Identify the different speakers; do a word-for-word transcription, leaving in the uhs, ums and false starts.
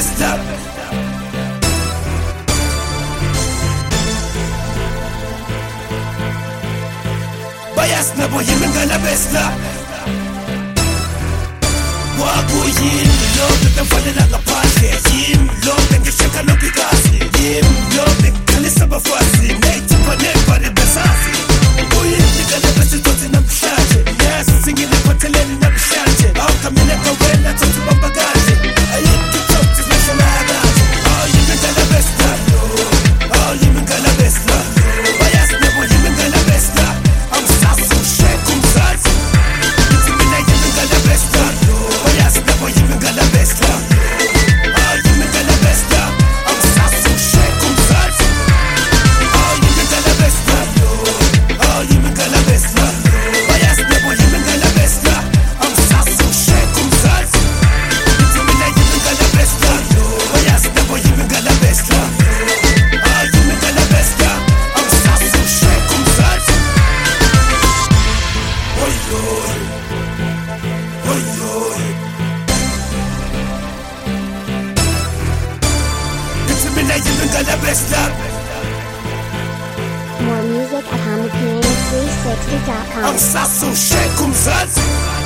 Speaker 1: best love. Bayas na boy yimi ngala best love. Waku yim lo ngitamfanela ngaphandle. Yim lo ngishaka nobikazi. Yim lo ngikhalisa abafazi. Nethi panebare besazi. Uyini ngala best tothi namhlanje. Yes singile phatheleni namhlanje. Awukamile kawena tothi bambakazi. Ayikho tothi nahlala kahle. Oh yimi ngala best love. Oh yimi ngala best love. Bayas na boy yimi ngala best love. I'm sasu shake umzazi. It's me na yimi ngala best love. Bayas na boy yimi ngala best love. Oh yimi ngala best love. I'm sasu shake umzazi. Oh yimi ngala best love. Oh yimi ngala best love. Bayas na boy yimi ngala best love. I'm sasu shake umzazi. It's me na yimi ngala best love. Bayas na boy yimi ngala best love. Oh yimi ngala best love. I'm sasu shake umzazi. Oi oi. Oi oi. It's me na yimi ngala best love.
Speaker 2: More music at Hama Piano three sixty dot com.
Speaker 1: I'm sasu shake umzazi.